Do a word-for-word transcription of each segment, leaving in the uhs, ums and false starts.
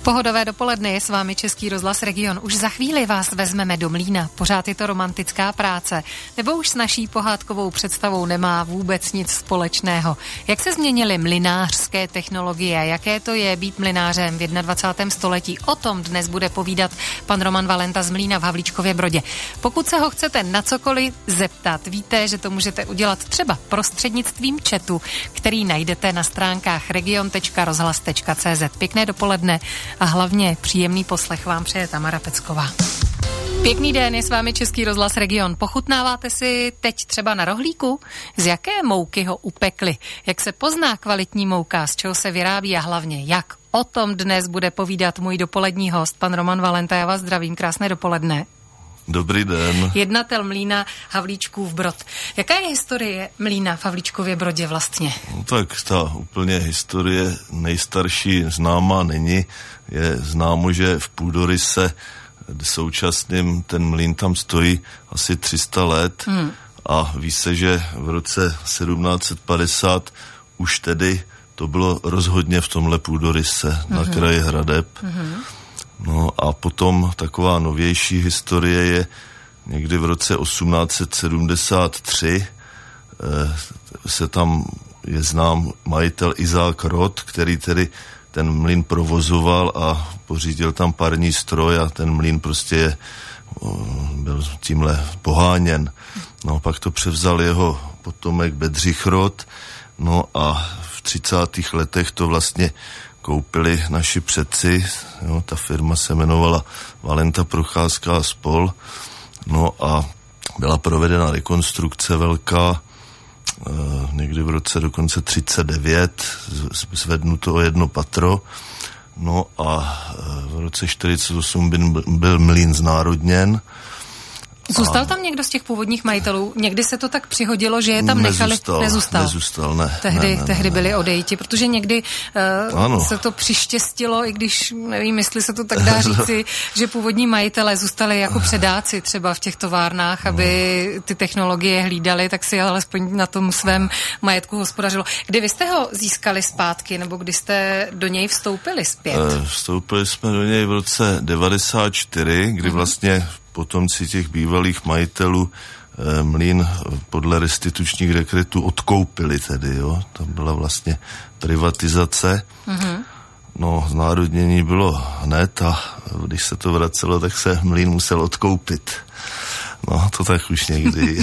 Pohodové dopoledne, je s vámi Český rozhlas Region. Už za chvíli vás vezmeme do mlýna. Pořád je to romantická práce. Nebo už s naší pohádkovou představou nemá vůbec nic společného. Jak se změnily mlynářské technologie? Jaké to je být mlynářem v dvacátém prvním století? O tom dnes bude povídat pan Roman Valenta z Mlýna v Havlíčkově Brodě. Pokud se ho chcete na cokoliv zeptat, víte, že to můžete udělat třeba prostřednictvím chatu, který najdete na stránkách region tečka rozhlas tečka cé zet. Pěkné dopoledne a hlavně příjemný poslech vám přeje Tamara Pecková. Pěkný den, je s vámi Český rozhlas Region. Pochutnáváte si teď třeba na rohlíku? Z jaké mouky ho upekli? Jak se pozná kvalitní mouka? Z čeho se vyrábí a hlavně jak? O tom dnes bude povídat můj dopolední host, pan Roman Valenta. Já vás zdravím, krásné dopoledne. Dobrý den. Jednatel mlýna Havlíčkův Brod. Jaká je historie mlýna v Havlíčkově Brodě vlastně? No tak ta úplně historie nejstarší známá není. Je známo, že v půdoryse současným ten mlýn tam stojí asi tři sta let hmm. a ví se, že v roce sedmnáct set padesát už tedy to bylo rozhodně v tomhle půdoryse hmm. na kraji hradeb. Hmm. No a potom taková novější historie je někdy v roce osmnáct set sedmdesát tři eh, se tam je znám majitel Izák Rod, který tedy ten mlýn provozoval a pořídil tam parní stroj a ten mlýn prostě je, byl tímhle poháněn. No pak to převzal jeho potomek Bedřich Rod, no a v třicátých letech to vlastně koupili naši předci, jo, ta firma se jmenovala Valenta Procházka a spol, no a byla provedena rekonstrukce velká, eh, někdy v roce dokonce třicet devět, zvednuto o jedno patro, no a eh, v roce čtyřicet osm byl, byl mlýn znárodněn. Zůstal tam někdo z těch původních majitelů? Někdy se to tak přihodilo, že je tam nechali... Nezůstal, nezůstal. nezůstal, ne. Tehdy, ne, ne, tehdy ne, byli ne. odejiti, protože někdy uh, se to přištěstilo, i když nevím, jestli se to tak dá říci, že původní majitelé zůstali jako předáci třeba v těch továrnách, aby ty technologie hlídali, tak si alespoň na tom svém majetku hospodařilo. Kdy vy jste ho získali zpátky, nebo kdy jste do něj vstoupili zpět? Uh, vstoupili jsme do něj v roce devadesát čtyři, kdy uh-huh. vlastně potomci těch bývalých majitelů e, mlýn podle restitučních dekretů odkoupili tedy, jo. To byla vlastně privatizace. Mm-hmm. No, znárodnění bylo hned a když se to vracelo, tak se mlýn musel odkoupit. No, to tak už někdy.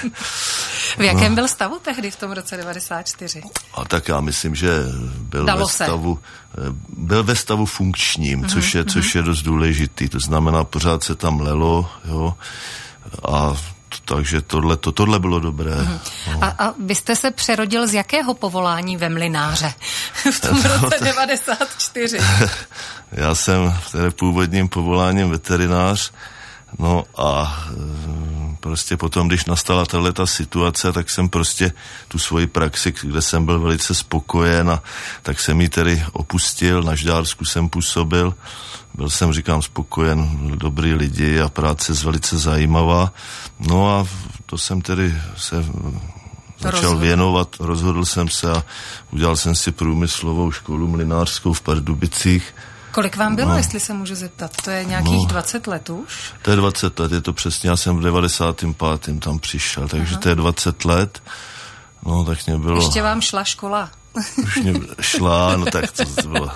V jakém no. byl stavu tehdy v tom roce devadesát čtyři? A tak já myslím, že byl Dalo ve se. stavu byl ve stavu funkčním, mm-hmm, což je, mm-hmm. což je dost důležitý. To znamená, pořád se tam lelo, jo, a takže tohle, to, tohle bylo dobré. Mm-hmm. No. A, a vy jste se přerodil z jakého povolání ve mlynáře v tom roce no, devadesát čtyři? Já jsem v té původním povoláním veterinář. No a e, prostě potom, když nastala tato situace, tak jsem prostě tu svoji praxi, kde jsem byl velice spokojen, a tak jsem ji tedy opustil, na Žďársku jsem působil, byl jsem, říkám, spokojen, dobrý lidi a práce je velice zajímavá. No a to jsem tedy se začal rozhodl. věnovat, rozhodl jsem se a udělal jsem si průmyslovou školu mlynářskou v Pardubicích. Kolik vám bylo, no. jestli se můžu zeptat? To je nějakých no, dvacet let už? To je dvacet let, je to přesně, já jsem v devadesátém pátém tam přišel, takže Aha. to je dvacet let. No, tak mě bylo... Ještě vám šla škola? Už mě šla, no tak to bylo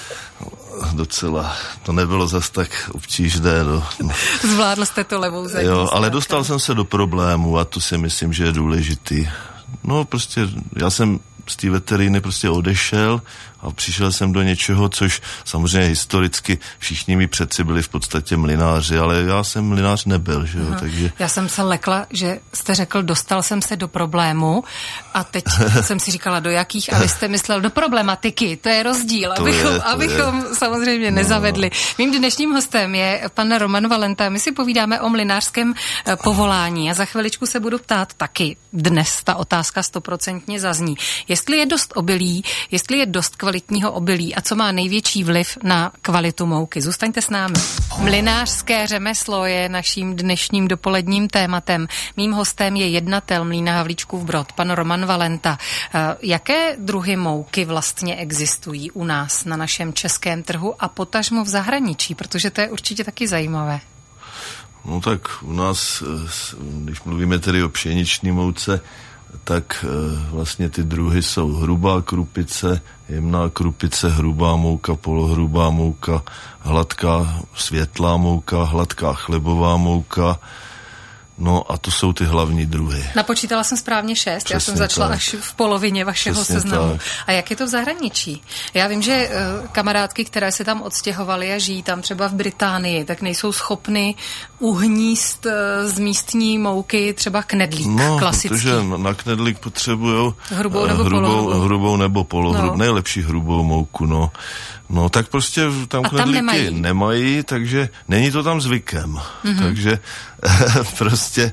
docela, to nebylo zas tak obtížné. No. Zvládl jste to levou zadní. Jo, ale dostal jsem se do problému a to si myslím, že je důležitý. No prostě, já jsem z té veteríny prostě odešel a přišel jsem do něčeho, což samozřejmě historicky všichni mi předci byli v podstatě mlynáři, ale já jsem mlynář nebyl, že jo, Aha. takže... Já jsem se lekla, že jste řekl, dostal jsem se do problému a teď jsem si říkala, do jakých, a vy jste myslel do problematiky, to je rozdíl, to abychom, je, abychom je. samozřejmě no. nezavedli. Mým dnešním hostem je pan Roman Valenta, my si povídáme o mlynářském povolání a za chviličku se budu ptát taky, dnes ta otázka stoprocentně zazní. Jestli je dost obilí, jestli je dost kvalitního obilí a co má největší vliv na kvalitu mouky. Zůstaňte s námi. Mlynářské řemeslo je naším dnešním dopoledním tématem. Mým hostem je jednatel mlýna Havlíčkův Brod, pan Roman Valenta. Jaké druhy mouky vlastně existují u nás na našem českém trhu a potažmo v zahraničí? Protože to je určitě taky zajímavé. No tak u nás, když mluvíme tedy o pšeničné mouce, tak vlastně ty druhy jsou hrubá krupice, jemná krupice, hrubá mouka, polohrubá mouka, hladká světlá mouka, hladká chlebová mouka. No a to jsou ty hlavní druhy. Napočítala jsem správně šest, přesně, já jsem začala tak. Až v polovině vašeho přesně seznamu. Tak. A jak je to v zahraničí? Já vím, že uh, kamarádky, které se tam odstěhovaly a žijí tam třeba v Británii, tak nejsou schopny uhníst uh, z místní mouky třeba knedlík no, klasický. Protože na knedlík potřebujou hrubou nebo hrubou, polohrubou. Hrubou nebo polohrubou, no. Nejlepší hrubou mouku, no. No tak prostě tam a knedlíky tam nemají. nemají, takže není to tam zvykem. Mm-hmm. Takže prostě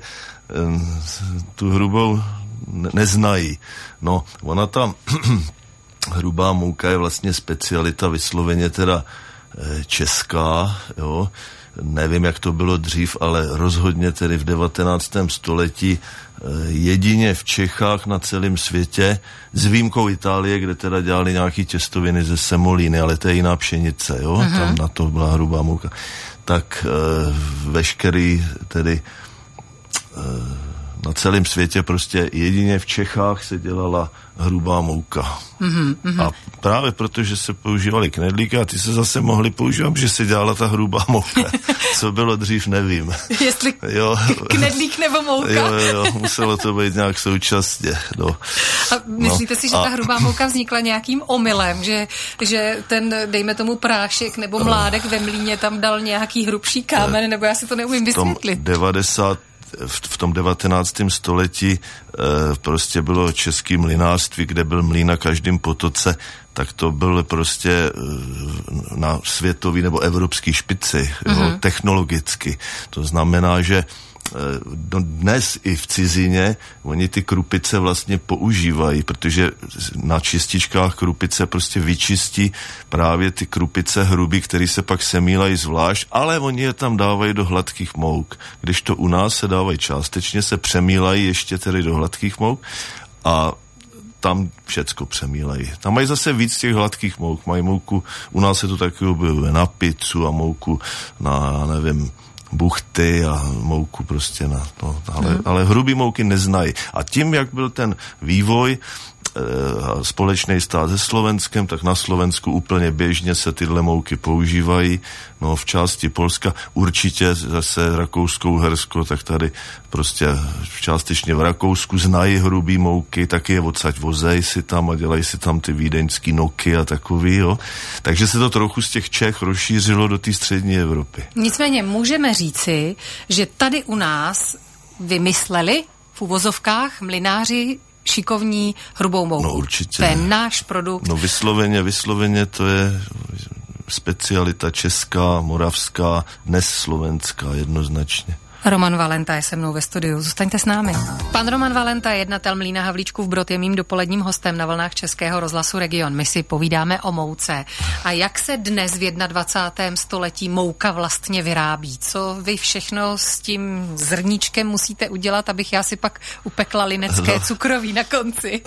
tu hrubou neznají. No, ona tam hrubá mouka je vlastně specialita vysloveně teda česká, jo. Nevím, jak to bylo dřív, ale rozhodně tedy v devatenáctém století jedině v Čechách na celém světě, s výjimkou Itálie, kde teda dělali nějaký těstoviny ze semolíny, ale to je jiná pšenice, jo, uh-huh. Tam na to byla hrubá mouka. Tak e, veškerý tedy e, na celém světě prostě jedině v Čechách se dělala hrubá mouka. Mm-hmm. A právě proto, že se používaly knedlíky a ty se zase mohly používat, že se dělala ta hrubá mouka. Co bylo dřív, nevím. Jestli jo. Knedlík nebo mouka. Jo, jo, muselo to být nějak současně. No. A myslíte no. si, že a... ta hrubá mouka vznikla nějakým omylem, že, že ten, dejme tomu prášek nebo mládek ve mlýně tam dal nějaký hrubší kámen, nebo já si to neumím vysvětlit. V devadesátém v tom devatenáctém století e, prostě bylo český mlynářství, kde byl mlýn na každém potoce, tak to byl prostě e, na světový nebo evropský špici, mm-hmm. jo, technologicky. To znamená, že dnes i v cizině oni ty krupice vlastně používají, protože na čističkách krupice prostě vyčistí právě ty krupice hrubý, které se pak semílají zvlášť, ale oni je tam dávají do hladkých mouk. Když to u nás se dávají částečně, se přemílají ještě tedy do hladkých mouk a tam všecko přemílají. Tam mají zase víc těch hladkých mouk. Mají mouku, u nás se to taky objevuje na pizzu a mouku na, nevím, buchty a mouku prostě na to, ale, mm. ale hrubý mouky neznají. A tím, jak byl ten vývoj e, společný stát se Slovenskem, tak na Slovensku úplně běžně se tyhle mouky používají. No v části Polska určitě zase Rakousko-Uhersko, tak tady prostě částečně v Rakousku znají hrubý mouky, taky je odsaď vozej si tam a dělají si tam ty vídeňský noky a takový, jo. Takže se to trochu z těch Čech rozšířilo do té střední Evropy. Nicméně můžeme říci, že tady u nás vymysleli v uvozovkách mlynáři šikovní hrubou mouku. No určitě. To je náš produkt. No vysloveně, vysloveně to je specialita česká, moravská, dnes slovenská jednoznačně. Roman Valenta je se mnou ve studiu. Zůstaňte s námi. Pan Roman Valenta, jednatel mlýna Havlíčkův Brod, je mým dopoledním hostem na vlnách Českého rozhlasu Region. My si povídáme o mouce. A jak se dnes v dvacátém prvním století mouka vlastně vyrábí? Co vy všechno s tím zrníčkem musíte udělat, abych já si pak upekla linecké no. cukroví na konci?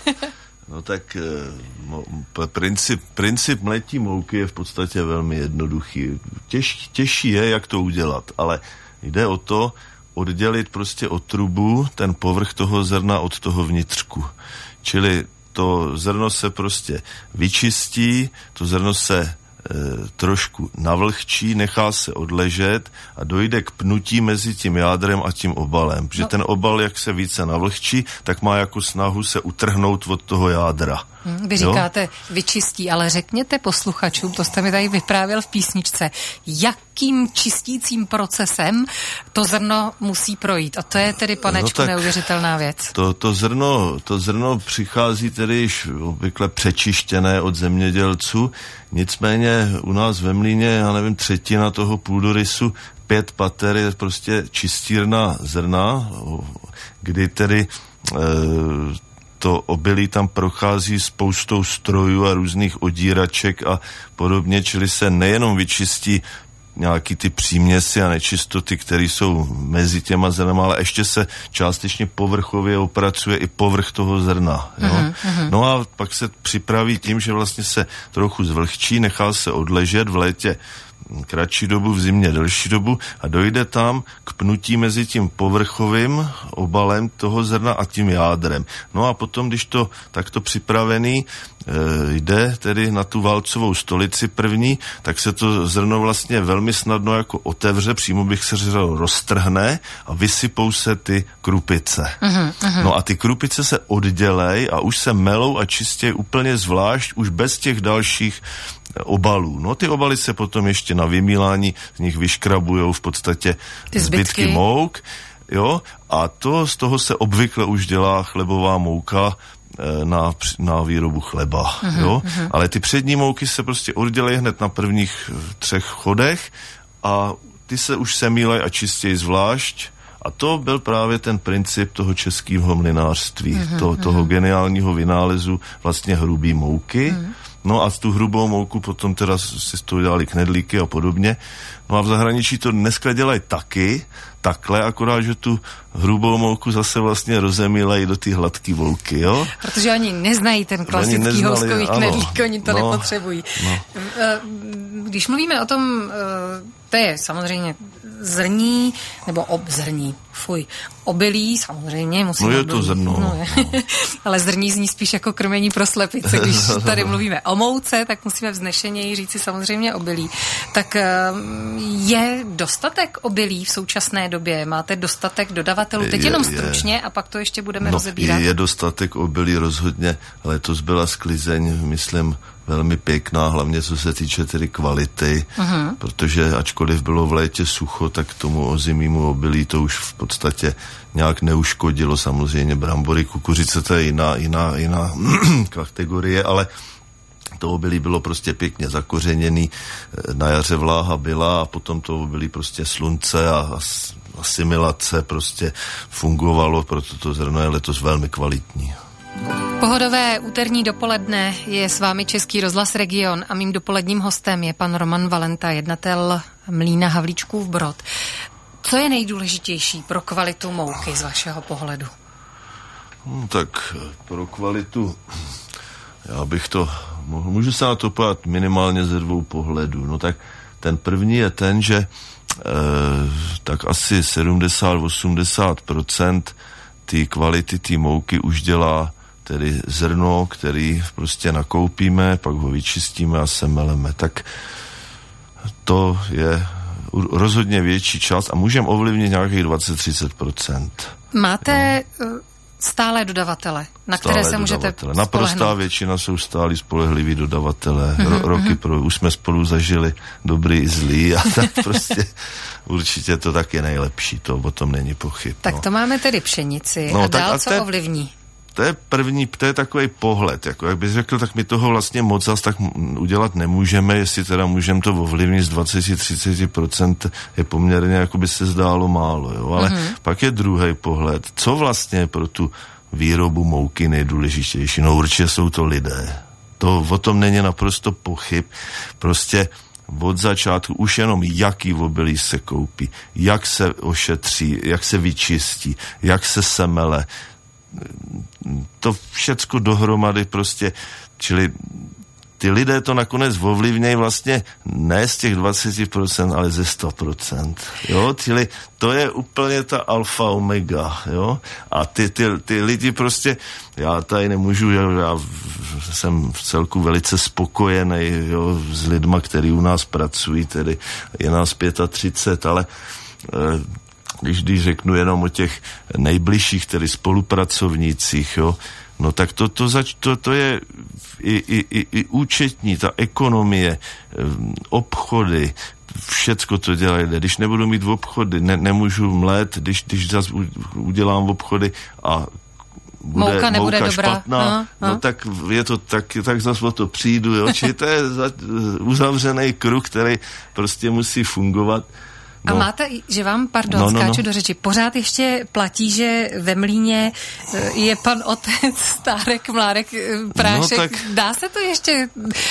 No tak no, princip, princip mletí mouky je v podstatě velmi jednoduchý. Těž, těžší je, jak to udělat, ale jde o to oddělit prostě od trubu ten povrch toho zrna od toho vnitřku. Čili to zrno se prostě vyčistí, to zrno se e, trošku navlhčí, nechá se odležet a dojde k pnutí mezi tím jádrem a tím obalem. Protože no. ten obal, jak se více navlhčí, tak má jako snahu se utrhnout od toho jádra. Vy říkáte jo? vyčistí, ale řekněte posluchačům, to jste mi tady vyprávěl v písničce, jakým čistícím procesem to zrno musí projít. A to je tedy, panečku, no neuvěřitelná věc. To, to, zrno, to zrno přichází tedy již obvykle přečištěné od zemědělců, nicméně u nás ve mlýně, já nevím, třetina toho půdorysu, pět pater je prostě čistírna zrna, kdy tedy e, to obilí tam prochází spoustou strojů a různých odíraček a podobně, čili se nejenom vyčistí nějaký ty příměsi a nečistoty, které jsou mezi těma zrnama, ale ještě se částečně povrchově opracuje i povrch toho zrna. Jo? Mm-hmm. No a pak se připraví tím, že vlastně se trochu zvlhčí, nechá se odležet v létě kratší dobu, v zimě delší dobu a dojde tam k pnutí mezi tím povrchovým obalem toho zrna a tím jádrem. No a potom, když to takto připravený e, jde tedy na tu válcovou stolici první, tak se to zrno vlastně velmi snadno jako otevře, přímo bych se říkal roztrhne a vysypou se ty krupice. Uh-huh, uh-huh. No a ty krupice se oddělej a už se melou a čistějí úplně zvlášť, už bez těch dalších obalů. No ty obaly se potom ještě na vymílání z nich vyškrabujou v podstatě ty zbytky, zbytky mouk, jo, a to z toho se obvykle už dělá chlebová mouka na, na výrobu chleba, uh-huh, jo, uh-huh. Ale ty přední mouky se prostě oddělají hned na prvních třech chodech a ty se už semílají a čistějí zvlášť. A to byl právě ten princip toho českého mlynářství, uh-huh, to, toho uh-huh. geniálního vynálezu vlastně hrubý mouky. Uh-huh. No a tu hrubou mouku potom teda si z toho dělali knedlíky a podobně. No a v zahraničí to dneska dělají taky, takhle, akorát, že tu hrubou mouku zase vlastně rozemílají do ty hladké mouky, jo? Protože oni neznají ten klasický houskový knedlík, oni to no, nepotřebují. No. Když mluvíme o tom, to je samozřejmě zrní, nebo obzrní, fuj, obilí, samozřejmě musíme... No je obilí. To zrno. No, no. Ale zrní zní spíš jako krmení pro slepice. Když tady mluvíme o mouce, tak musíme vznešeněji říci samozřejmě obilí. Tak je dostatek obilí v současné době? Máte dostatek dodavatelů? Teď je, jenom stručně je. A pak to ještě budeme no, rozebírat. Je dostatek obilí rozhodně, ale to byla sklizeň, myslím, velmi pěkná, hlavně co se týče tedy kvality, uh-huh. protože ačkoliv bylo v létě sucho, tak tomu ozimímu obilí to už v podstatě nějak neuškodilo. Samozřejmě brambory, kukuřice, to je jiná, jiná, jiná kategorie, ale to obilí bylo prostě pěkně zakořeněný, na jaře vláha byla a potom to obilí prostě slunce a asimilace prostě fungovalo, proto to zrno je letos velmi kvalitní. Pohodové úterní dopoledne, je s vámi Český rozhlas Region a mým dopoledním hostem je pan Roman Valenta, jednatel mlýna Havlíčkův Brod. Co je nejdůležitější pro kvalitu mouky z vašeho pohledu? No, tak pro kvalitu, já bych to, můžu se na to podívat minimálně ze dvou pohledů. No tak ten první je ten, že eh, tak asi sedmdesát až osmdesát procent ty kvality té mouky už dělá tedy zrno, který prostě nakoupíme, pak ho vyčistíme a semeleme. Tak to je rozhodně větší část a můžeme ovlivnit nějakých dvacet až třicet procent. Máte no. stále dodavatele, na stále které se můžete dodavatele. Naprostá většina jsou stálí spolehliví dodavatelé. Mm-hmm. Ro- roky pro, už jsme spolu zažili dobrý i zlý a tak prostě určitě to tak je nejlepší, to o tom není pochyb. Tak no. to máme tedy pšenici no, a dál a co te, ovlivní? To je první, to je takový pohled, jako jak bys řekl, tak my toho vlastně moc zas tak udělat nemůžeme, jestli teda můžeme to ovlivnit z dvacet až třicet procent je poměrně, jako by se zdálo málo, jo, ale mm-hmm. pak je druhý pohled, co vlastně je pro tu výrobu mouky nejdůležitější, no určitě jsou to lidé, to o tom není naprosto pochyb, prostě od začátku už jenom jaký obilí se koupí, jak se ošetří, jak se vyčistí, jak se semele, to všecko dohromady prostě, čili ty lidé to nakonec ovlivnějí vlastně ne z těch dvacet procent, ale ze sto procent, jo, čili to je úplně ta alfa omega, jo, a ty, ty, ty lidi prostě, já tady nemůžu, já, já jsem v celku velice spokojený, jo, s lidma, který u nás pracují, tedy je nás třicet pět, ale e, Když, když řeknu jenom o těch nejbližších, tedy spolupracovnících, jo, no tak to, to, zač, to, to je i, i, i, i účetní, ta ekonomie, obchody, všecko to dělají. Když nebudu mít v obchody, ne, nemůžu mlét, když, když zase udělám v obchody a bude mouka, nebude mouka dobrá. špatná, no, no. no tak je to tak, tak zase o to přijdu, jo, čili to je za, uzavřený kruh, který prostě musí fungovat. A no. máte, že vám, pardon, no, no, skáču no. do řeči, pořád ještě platí, že ve Mlýně je pan otec Stárek, Mládek, Prášek. No, tak, dá se to ještě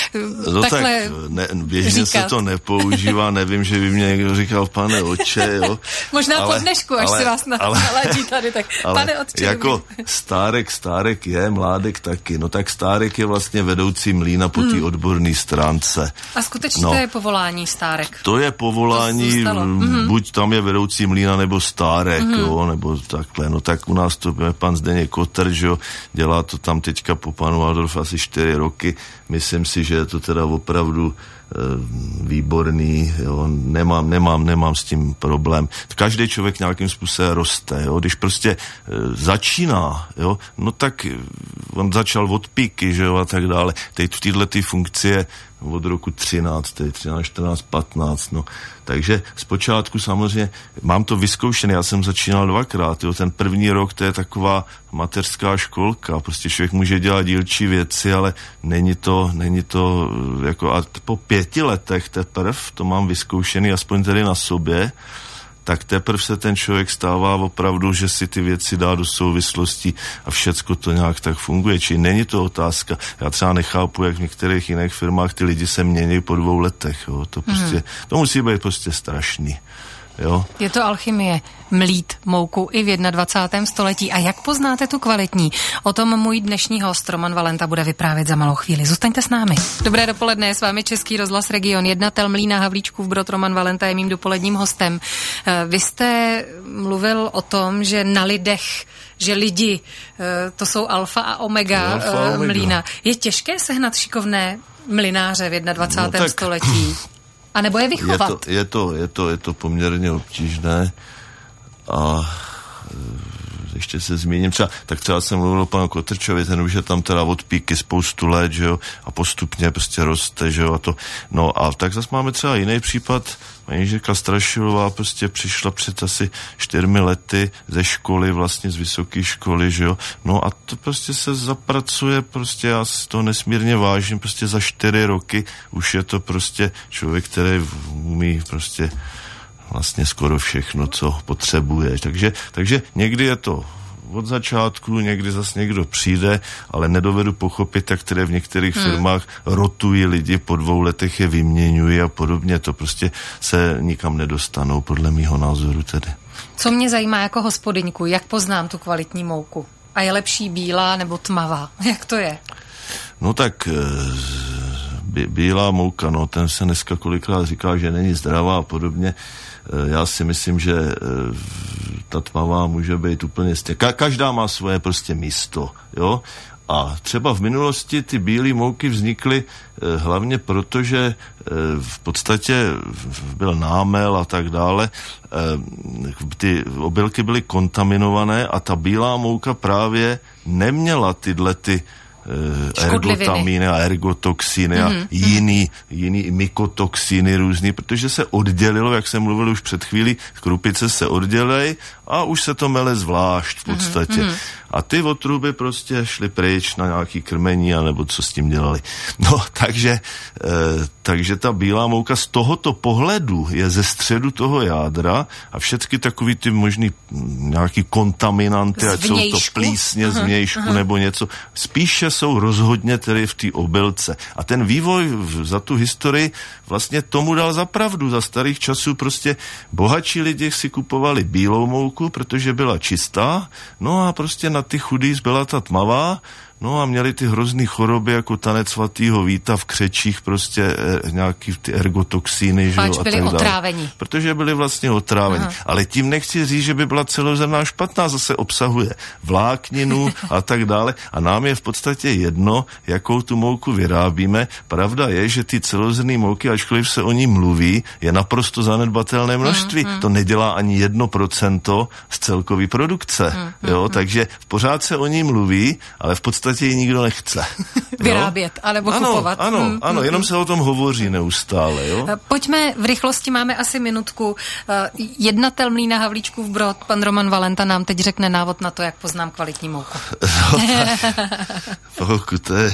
no takhle tak ne, běžně říkat? Se to nepoužívá, nevím, že by mě někdo říkal pane otče, jo. Možná ale, po dnešku, až ale, si vás naladí tady, tak ale, pane otče. Jako Stárek, Stárek je, Mládek taky. No tak Stárek je vlastně vedoucí mlýna po té hmm. odborné stránce. A skutečně no, to je povolání Stárek? To je povolání, to buď tam je vedoucí mlýna, nebo Stárek, mm-hmm. jo, nebo takhle. No tak u nás to je pan Zdeněk Kotr, že jo, dělá to tam teďka po panu Waldorf asi čtyři roky. Myslím si, že je to teda opravdu e, výborný, jo, nemám, nemám, nemám s tím problém. Každý člověk nějakým způsobem roste, jo, když prostě e, začíná, jo, no tak on začal od píky, že jo, a tak dále. Teď v této funkci je od roku třináct, třináct, čtrnáct, patnáct, no. Takže zpočátku samozřejmě mám to vyzkoušené, já jsem začínal dvakrát, jo. Ten první rok to je taková mateřská školka, prostě člověk může dělat dílčí věci, ale není to, není to, jako a po pěti letech teprve to mám vyzkoušený, aspoň tedy na sobě, tak teprve se ten člověk stává opravdu, že si ty věci dá do souvislostí a všecko to nějak tak funguje. Čili není to otázka. Já třeba nechápu, jak v některých jiných firmách ty lidi se mění po dvou letech. Jo. To, prostě, mm. to musí být prostě strašný. Jo. Je to alchymie. Mlít mouku i v dvacátém prvním století. A jak poznáte tu kvalitní? O tom můj dnešní host Roman Valenta bude vyprávět za malou chvíli. Zůstaňte s námi. Dobré dopoledne, je s vámi Český rozhlas Region. Jednatel Mlýna Havlíčkův Brod Roman Valenta je mým dopoledním hostem. Vy jste mluvil o tom, že na lidech, že lidi, to jsou alfa a omega, alfa a omega. Mlýna. Je těžké sehnat šikovné mlynáře v dvacátém prvním No, století? A nebo je vychovat? Je to, je to, je to, je to poměrně obtížné a ještě se zmíním třeba, tak třeba jsem mluvil o panu Kotrčovi, ten už je tam teda od píky spoustu let, že jo, a postupně prostě roste, že jo, a to, no a tak zase máme třeba jiný případ, manželka Strašilová prostě přišla před asi čtyřmi lety ze školy, vlastně z vysoké školy, že jo, no a to prostě se zapracuje, prostě já si to nesmírně vážím, prostě za čtyři roky už je to prostě člověk, který umí prostě vlastně skoro všechno, co potřebuje. Takže, takže někdy je to od začátku, někdy zase někdo přijde, ale nedovedu pochopit, tak které v některých hmm. firmách rotují lidi, po dvou letech je vyměňují a podobně. To prostě se nikam nedostanou, podle mýho názoru tedy. Co mě zajímá jako hospodyňku, jak poznám tu kvalitní mouku? A je lepší bílá nebo tmavá? Jak to je? No tak bílá mouka, no ten se dneska kolikrát říká, že není zdravá a podobně. Já si myslím, že ta tmavá může být úplně stejná. Ka- každá má svoje prostě místo, jo. A třeba v minulosti ty bílé mouky vznikly eh, hlavně proto, že eh, v podstatě byl námel a tak dále. Eh, ty obilky byly kontaminované a ta bílá mouka právě neměla tyhle ty ergotamíny a ergotoxiny mm-hmm. a jiný, jiný mykotoxiny různý, protože se oddělilo, jak jsem mluvil už před chvílí, krupice se oddělej a už se to mele zvlášť v podstatě. Mm-hmm. A ty otruby prostě šly pryč na nějaký krmení, anebo co s tím dělali. No, takže, e, takže ta bílá mouka z tohoto pohledu je ze středu toho jádra a všechny takový ty možný nějaký kontaminanty, ať jsou to plísně z vnějšku nebo něco, spíše jsou rozhodně tedy v té obilce. A ten vývoj v, za tu historii vlastně tomu dal za pravdu. Za starých časů prostě bohatší lidi si kupovali bílou mouku, protože byla čistá, no a prostě na ty chudý byla ta tmavá, no a měli ty hrozný choroby jako tanec svatýho Víta v křečích, prostě e, nějaký ty ergotoxíny, že jo, a byli otráveni. Protože byli vlastně otráveni. Aha. Ale tím nechci říct, že by byla celozrnná špatná, zase obsahuje vlákninu a tak dále a nám je v podstatě jedno, jakou tu mouku vyrábíme. Pravda je, že ty celozrnné mouky, ačkoliv se o ní mluví, je naprosto zanedbatelné množství. Hmm, hmm. To nedělá ani jedno procento z celkové produkce. Hmm, jo, hmm. Takže pořád se o ní mluví, ale v podstatě ji nikdo nechce. Vyrábět, anebo ano, kupovat. Ano, hmm, ano, hmm. jenom se o tom hovoří neustále. Jo? Pojďme, v rychlosti máme asi minutku. Jednatel Mlýna Havlíčkův Brod, pan Roman Valenta nám teď řekne návod na to, jak poznám kvalitní mouku. No, tak, to je,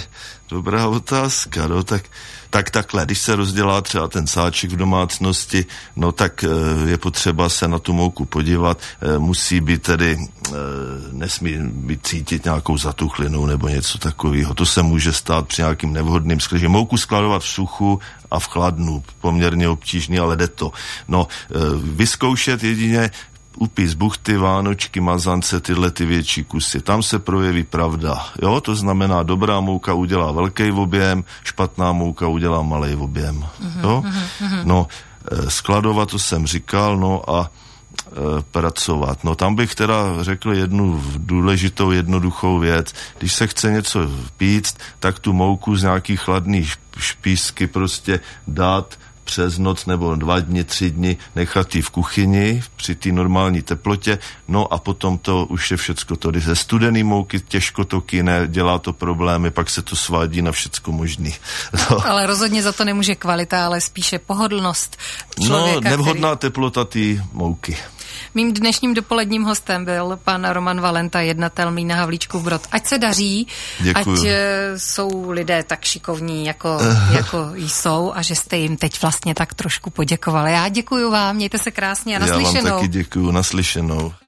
Dobrá otázka, no tak, tak takhle, když se rozdělá třeba ten sáček v domácnosti, no tak je potřeba se na tu mouku podívat, musí být tedy, nesmí být cítit nějakou zatuchlinu nebo něco takového, to se může stát při nějakým nevhodným skladě. Mouku skladovat v suchu a v chladnu, poměrně obtížný, ale jde to. No, vyzkoušet jedině upis buchty, vánočky, mazance, tyhle ty větší kusy. Tam se projeví pravda. Jo, to znamená, dobrá mouka udělá velký objem, špatná mouka udělá malý objem. Jo? No, skladovat, to jsem říkal, no a e, pracovat. No tam bych teda řekl jednu důležitou, jednoduchou věc. Když se chce něco pít, tak tu mouku z nějaký chladný špísky prostě dát přes noc nebo dva dny, tři dny nechat ji v kuchyni při té normální teplotě, no a potom to už je všecko to. Když ze studený mouky těžko to kyne, dělá to problémy, pak se to svádí na všecko možný. No. Ale rozhodně za to nemůže kvalita, ale spíše pohodlnost člověka, No, nevhodná který... teplota té mouky. Mým dnešním dopoledním hostem byl pan Roman Valenta, jednatel Mlýna Havlíčkův Brod. Ať se daří, Děkuju. ať jsou lidé tak šikovní, jako, jako jsou, a že jste jim teď vlastně tak trošku poděkovali. Já děkuju vám, mějte se krásně a naslyšenou. Já vám taky děkuju, naslyšenou.